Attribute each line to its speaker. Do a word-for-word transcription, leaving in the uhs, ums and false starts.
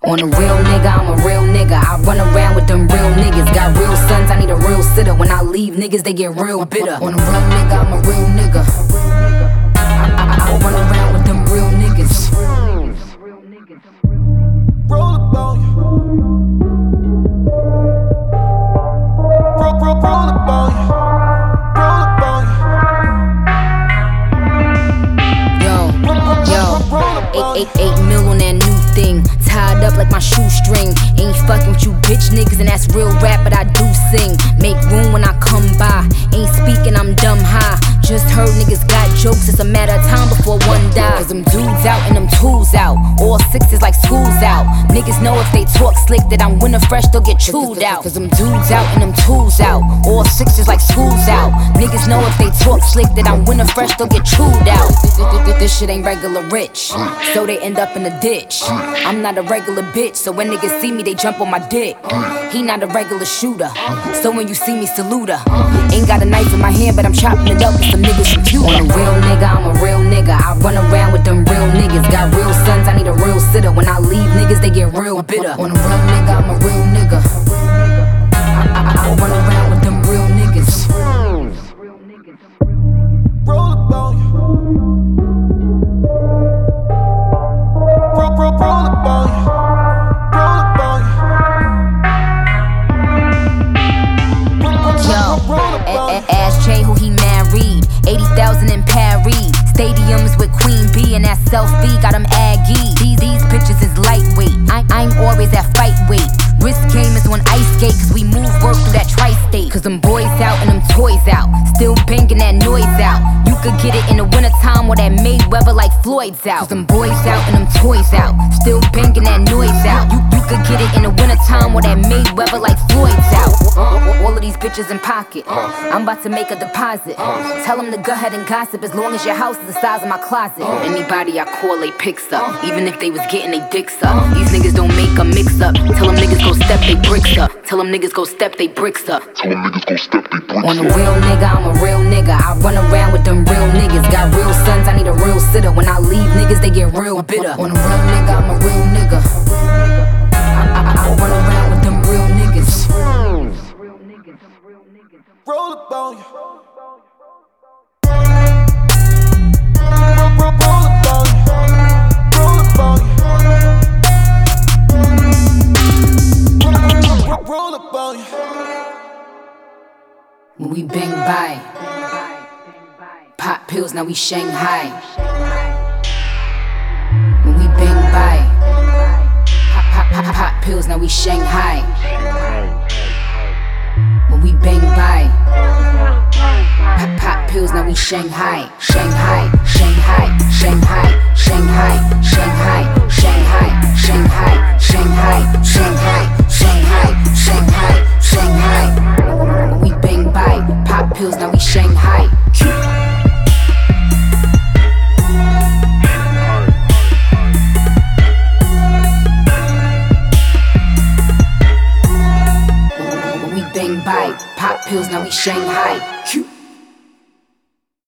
Speaker 1: On a real nigga, I'm a real nigga. I run around with them real niggas. Got real sons, I need a real sitter. When I leave, niggas, they get real bitter. On a real nigga, I'm a real nigga. I, I, I run around with them real niggas.
Speaker 2: Roll up on you. Roll, roll, roll up on you. Roll up on you.
Speaker 1: Yo, yo, eight, eight, eight mil on that new thing. Tied up like my shoestring. Ain't fucking with you bitch niggas, and that's real rap, but I do sing. Make room when I come by. Ain't speaking, I'm dumb high. Just heard niggas got jokes, it's a matter of time before one dies. Cause them dudes out and them tools out. All sixes like school's out. Niggas know if they talk slick that I'm winter fresh, they'll get chewed out. Cause them dudes out and them tools out. All sixes like school's out. Niggas know if they talk slick that I'm winter fresh, they'll get chewed out. This shit ain't regular rich, so they end up in the ditch. I'm not a regular bitch, so when niggas see me, they jump on my dick. He not a regular shooter, so when you see me, salute her. Ain't got a knife in my hand, but I'm chopping it up with some niggas from Cuba. On a real nigga, I'm a real nigga. I run around with them real niggas. Got real sons, I need a real sitter. When I leave, niggas, they get real bitter. On a real nigga, I'm a real nigga. I, I, I run around with them real niggas.
Speaker 2: Roll up on you. Roll, roll, roll up on you. Roll up on you.
Speaker 1: Yo, ask Jay who he married. eighty thousand in Paris. Stadiums with Queen B and that selfie got him aggy. These, these bitches is lightweight. I, I'm always at fight weight. Wrist game is on ice skate, cause we move work through that tri-state. Cause them boys out and them toys out. Still banging that noise out. You could get it in the wintertime or that Mayweather like Floyd's out. Cause them boys out and them toys out. Still banging that noise out. You, you could get it in the wintertime or that Mayweather like Floyd's out. All of these bitches in pocket. I'm about to make a deposit. Tell them to go ahead and gossip as long as your house is the size of my closet. Anybody I call, they picks up. Even if they was getting they dicks up. These niggas don't make a mix up. Tell them niggas go step they bricks up. Tell them niggas go step they bricks up.
Speaker 3: Tell them niggas go step they bricks up.
Speaker 1: On a real nigga, I'm a real nigga. I run around with them real niggas. Got real sons, I need a real sitter. When I leave, niggas, they get real bitter. On a real nigga, I'm a real nigga. I, I, I run around with them real niggas.
Speaker 2: Roll up on you. Roll, roll, roll up on you. Roll up on you. Roll, roll up on you.
Speaker 1: When we bang by, pop pills, now we Shanghai. When we bang by, pop, pop, pop, pop pills, now we Shanghai. When we bang by, pop, pop pills, now we Shanghai. Shanghai, Shanghai, Shanghai, Shanghai, Shanghai, Shanghai, Shanghai, Shanghai, Shanghai, Shanghai, Shanghai, Shanghai. When we bang by, pop pills, now we Shanghai. When we bang by, pop pills, now we Shanghai.